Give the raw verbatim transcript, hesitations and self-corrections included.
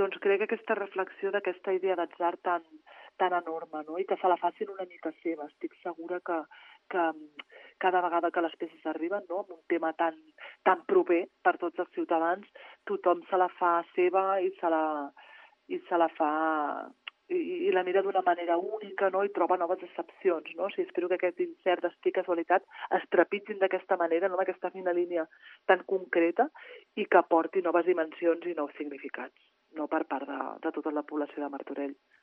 doncs crec que aquesta reflexió d'aquesta idea d'atzar tan, tan enorme, no? I que se la facin una mica seva. Estic segura que, que cada vegada que les peces arriben, no? Amb un tema tan, tan proper per tots els ciutadans, tothom se la fa seva i se la, i se la fa i, i la mira d'una manera única, no? I troba noves excepcions, no? O sigui, espero que aquest insert d'estic casualitat es trepitgin d'aquesta manera, no? D'aquesta fina línia tan concreta i que aporti noves dimensions i nous significats, no per part de, de tota la població de Martorell.